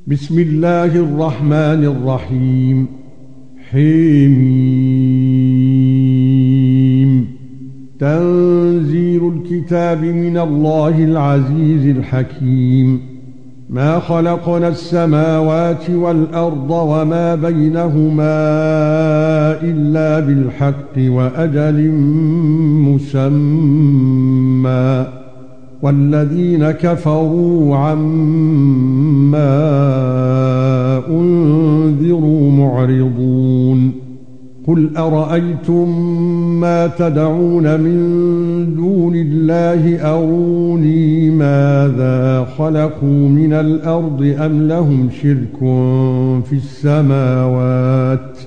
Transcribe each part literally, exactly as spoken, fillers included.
بسم الله الرحمن الرحيم. حميم. تنزيل الكتاب من الله العزيز الحكيم. ما خلقنا السماوات والأرض وما بينهما إلا بالحق وأجل مسمى، والذين كفروا عما أنذروا معرضون. قل أرأيتم ما تدعون من دون الله أروني ماذا خلقوا من الأرض أم لهم شرك في السماوات؟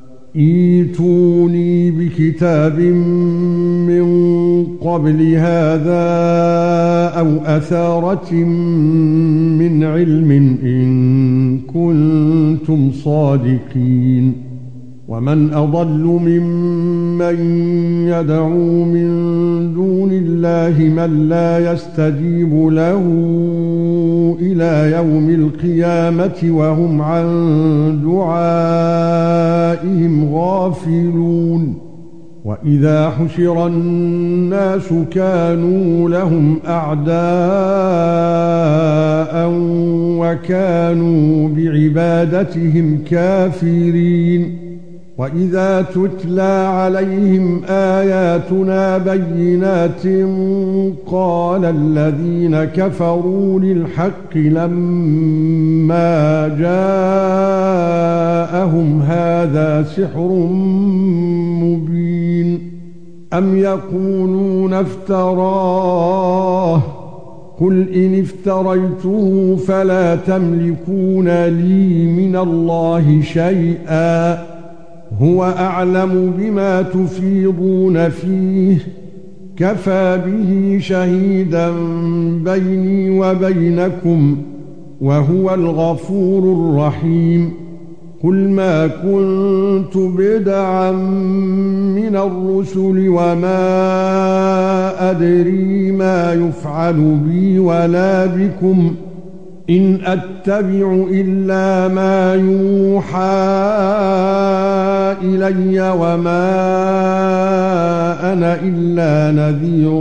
ايتوني بكتاب من قبل هذا أو أثارة من علم إن كنتم صادقين. ومن أضل ممن يدعو من دون الله من لا يستجيب له إلى يوم القيامة وهم عن دعائهم غافلون. وإذا حشر الناس كانوا لهم أعداء وكانوا بعبادتهم كافرين. وإذا تتلى عليهم آياتنا بينات قال الذين كفروا للحق لما جاءهم هذا سحر مبين. أم يقولون افتراه قل إن افتريته فلا تملكون لي من الله شيئا هو أعلم بما تفيضون فيه كفى به شهيدا بيني وبينكم وهو الغفور الرحيم. قل ما كنت بدعا من الرسل وما أدري ما يفعل بي ولا بكم إن أتبع إلا ما يوحى إلي وما أنا إلا نذير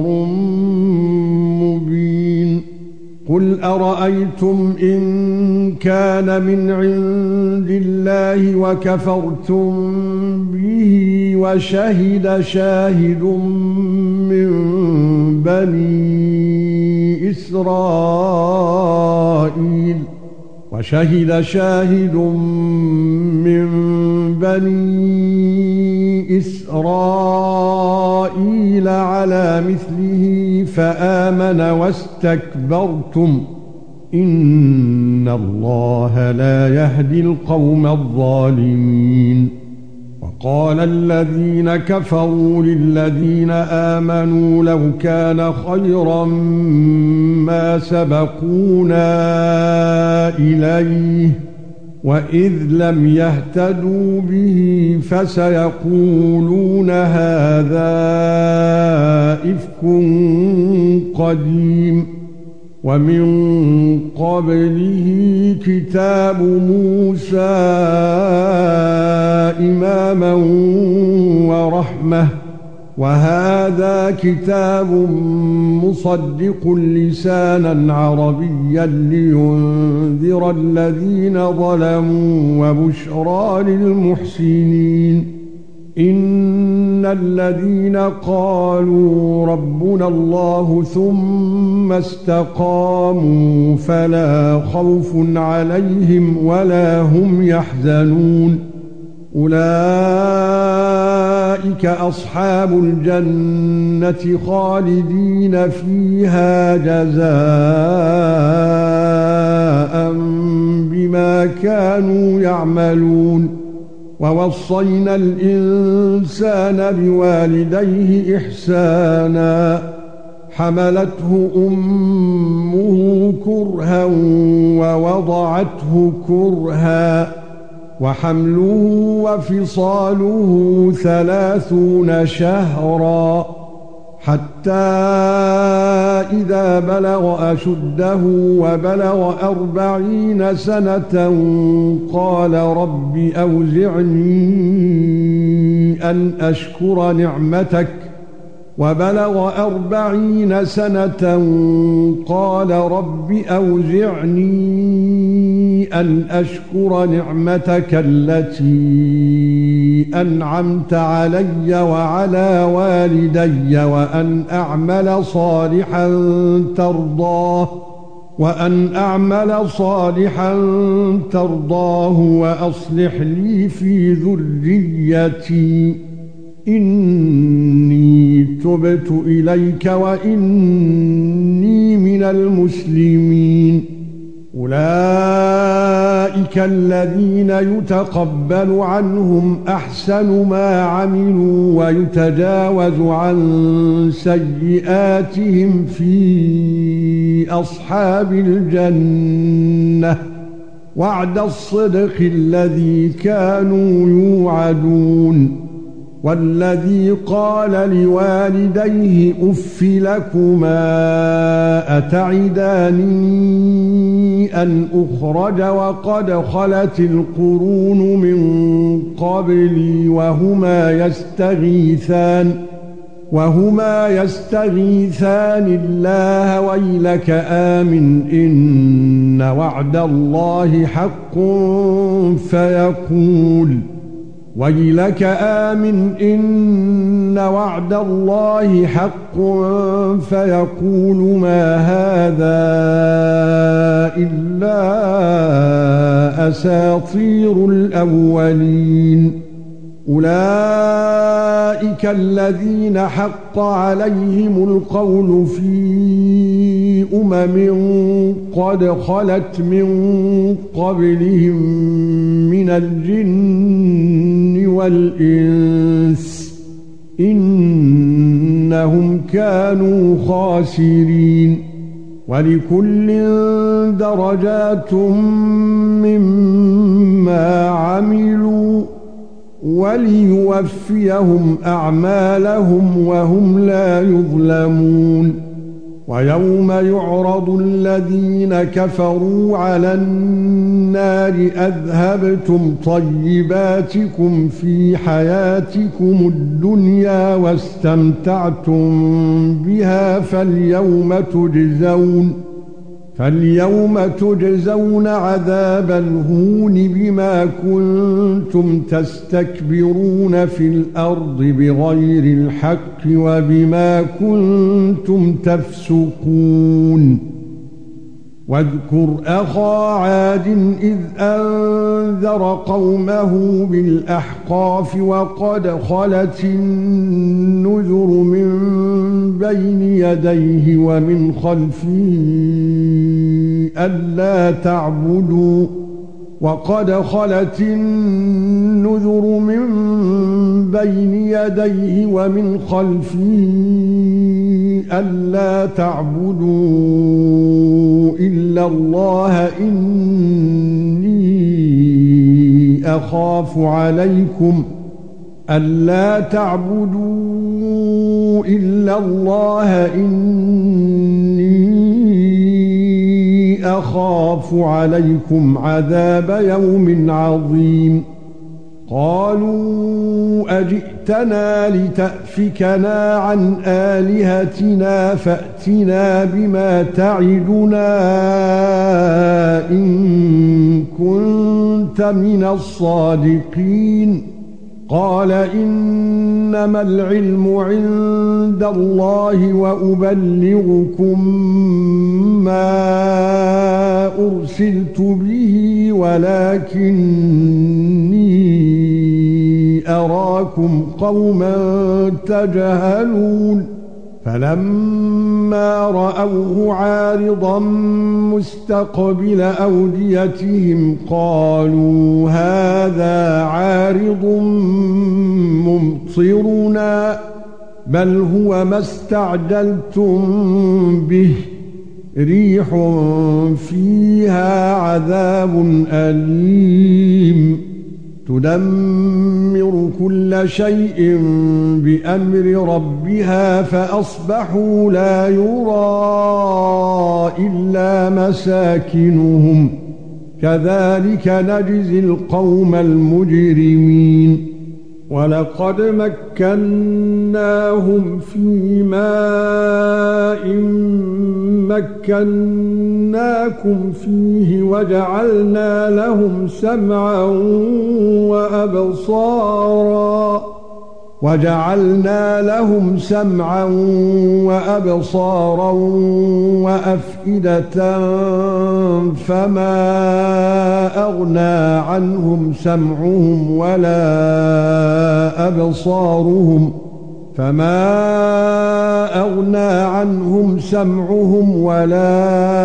مبين. قل أرأيتم إن كان من عند الله وكفرتم به وشهد شاهد من بني إسرائيل وشهد شاهد من بني إسرائيل على مثله فآمن واستكبرتم إن الله لا يهدي القوم الظالمين. وقال الذين كفروا للذين آمنوا لو كان خيرا ما سبقونا إليه وإذ لم يهتدوا به فسيقولون هذا إفك قديم. ومن قبله كتاب موسى إماما ورحمة وهذا كتاب مصدق لسانا عربيا لينذر الذين ظلموا وبشرى للمحسنين. إن الذين قالوا ربنا الله ثم استقاموا فلا خوف عليهم ولا هم يحزنون أولئك أصحاب الجنة خالدين فيها جزاء بما كانوا يعملون. ووصينا الإنسان بوالديه إحسانا حملته أمه كرها ووضعته كرها وحمله وفصاله ثلاثون شهرا حتى إذا بلغ أشده وبلغ أربعين سنة قال رب أوزعني أن أشكر نعمتك وبلغ أربعين سنة قال رب أوزعني أن أشكر نعمتك التي أنعمت علي وعلى والدي وأن أعمل صالحا ترضاه وأن أعمل صالحا ترضاه وأصلح لي في ذريتي إني تبت إليك وإني من المسلمين أولئك الذين يتقبل عنهم أحسن ما عملوا ويتجاوز عن سيئاتهم في أصحاب الجنة وعد الصدق الذي كانوا يوعدون والذي قال لوالديه أف لكما أتعدانني أن أخرج وقد خلت القرون من قبلي وهما يستغيثان وهما يستغيثان الله ويلك آمن إن وعد الله حق فيقول ويلك آمن إن وعد الله حق فيقول ما هذا إلا أساطير الأولين أولئك الذين حق عليهم القول في أمم قد خلت من قبلهم من الجن والإنس إنهم كانوا خاسرين ولكل درجات مما عملوا وليوفيهم أعمالهم وهم لا يظلمون ويوم يعرض الذين كفروا على النار أذهبتم طيباتكم في حياتكم الدنيا واستمتعتم بها فاليوم تجزون فاليوم تجزون عذاب الهون بما كنتم تستكبرون في الأرض بغير الحق وبما كنتم تفسقون واذكر أخا عاد إذ أنذر قومه بالأحقاف وقد خلت النذر من بين يديه ومن خلفه ألا تعبدوا وقد خلت النذر من بين يديه ومن خلفه ألا تعبدوا إلا الله إني أخاف عليكم ألا تعبدوا إلا الله إني أخاف عليكم عذاب يوم عظيم قالوا أجئتنا لتأفكنا عن آلهتنا فأتنا بما تعدنا إن كنت من الصادقين قال إنما العلم عند الله وأبلغكم ما أرسلت به ولكني أراكم قوما تجهلون فلما رأوه عارضا مستقبل أوديتهم قالوا هذا عارض ممطرنا بل هو ما استعجلتم به ريح فيها عذاب أليم تدمر كل شيء بأمر ربها فأصبحوا لا يرى إلا مساكنهم كذلك نجزي القوم المجرمين ولقد مكناهم في ماء مكناكم فيه وجعلنا لهم سمعا وأبصارا وجعلنا لهم سمعا وأبصارا وأفئدة فما أغنى عنهم سمعهم ولا أبصارهم فما أغنى عنهم سمعهم ولا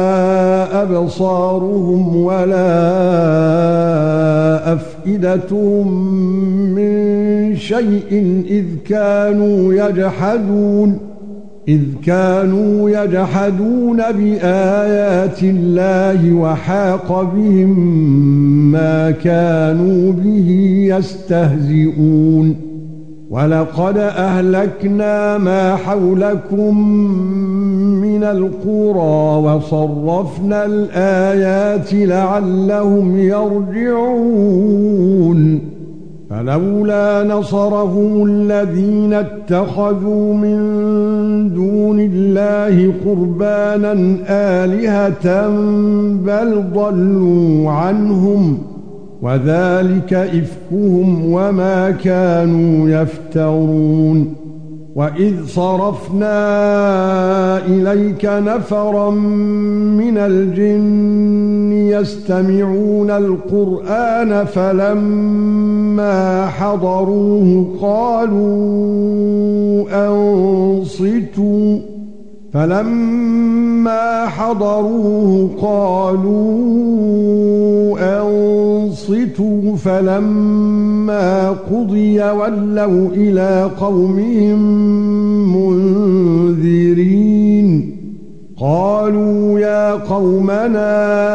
أبصارهم ولا أفئدتهم من شيء إذ كانوا يجحدون إذ كانوا يجحدون بآيات الله وحاق بهم ما كانوا به يستهزئون ولقد أهلكنا ما حولكم من القرى وصرفنا الآيات لعلهم يرجعون فلولا نصرهم الذين اتخذوا من دون الله قربانا آلهة بل ضلوا عنهم وذلك إفكهم وما كانوا يفترون وإذ صرفنا إليك نفرا من الجن يستمعون القرآن فلما حضروه قالوا أنصتوا فلما حضروه قالوا أنصتوا فلما قضي ولوا إلى قومهم منذرين قالوا يا قومنا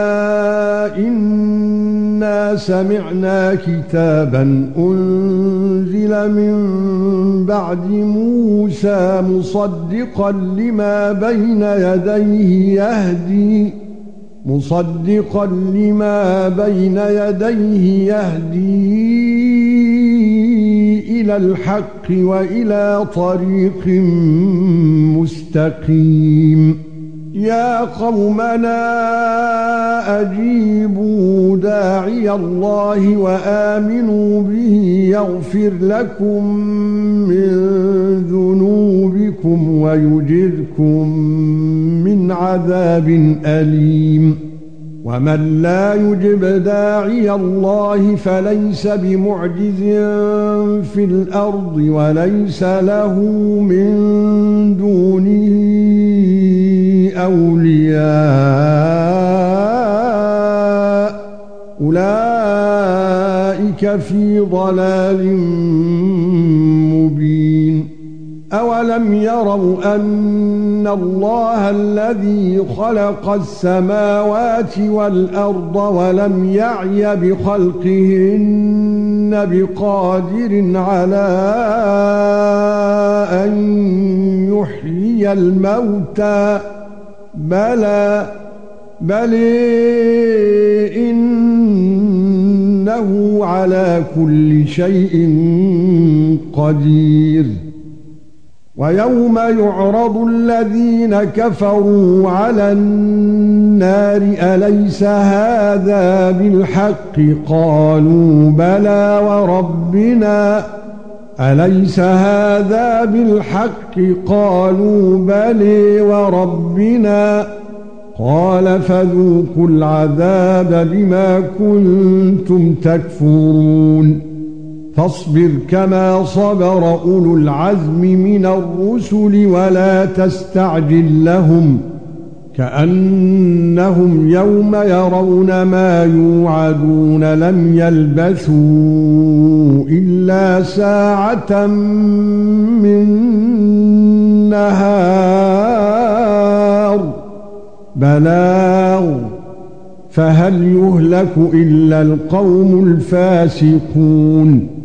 إنا سمعنا كتابا أنزل من بعد موسى مصدقا لما بين يديه يهدي مصدقا لما بين يديه يهدي إلى الحق وإلى طريق مستقيم يا قومنا أجيبوا داعي الله وآمنوا به يغفر لكم من ذنوبكم ويجركم من عذاب أليم ومن لا يجب داعي الله فليس بمعجز في الأرض وليس له من دونه أولياء أولئك في ضلال مبين أولم يروا أن الله الذي خلق السماوات والأرض ولم يعي بخلقهن بقادر على أن يحيي الموتى بلى بل إنه على كل شيء قدير ويوم يعرض الذين كفروا على النار أليس هذا بالحق قالوا بلى وربنا أليس هذا بالحق قالوا بلى وربنا قال فذوقوا العذاب بما كنتم تكفرون فاصبر كما صبر أولو العزم من الرسل ولا تستعجل لهم كأنهم يوم يرون ما يوعدون لم يلبثوا إلا ساعة من نهار بلاغ فهل يهلك إلا القوم الفاسقون